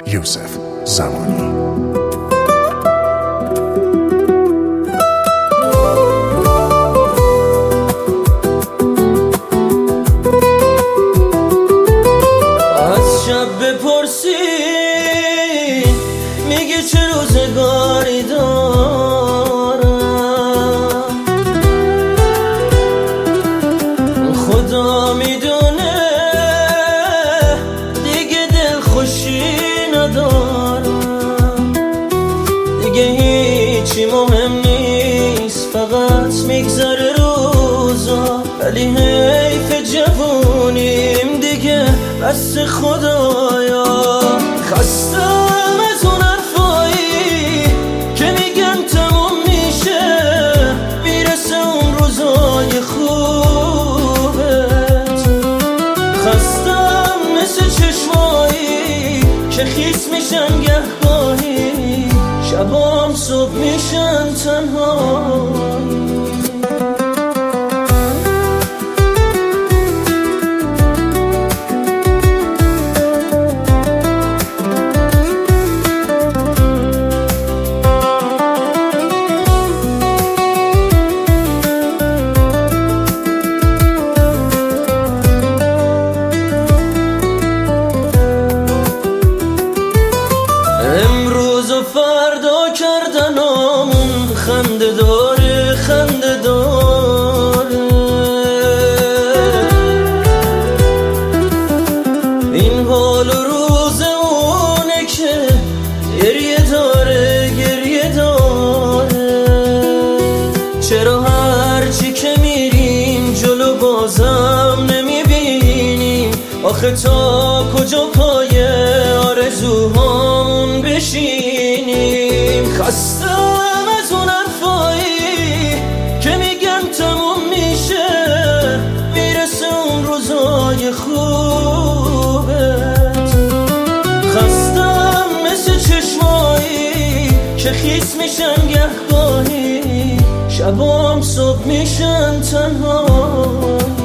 یوسف زمانی. بپرسی میگه چه روزگاری دارم، خدا میدونه دیگه دل خوشی ندارم، دیگه هیچی مهم نیست فقط میگذره روزا، ولی حیف جوونیم دیگه بس خدایا. خستم از اون حرفایی که میگن تموم میشه میرسه اون روزای خوبت، خستم مثل چشمایی که خیس میشن گهگاهی، شبام صبح میشن تنهایی. امروز و فردا کردنامون خنده داره خنده داره، این حال و روز اونه که گریه داره گریه داره. چرا هرچی که میریم جلو بازم نمیبینیم، آخه تا کجا پای آرزوهامون بشینیم. خستم از اون حرفایی که میگن تموم میشه میرسه اون روزای خوبت، خستم مثل چشمایی که خیس میشن گهگاهی، شبام صبح میشن تنها.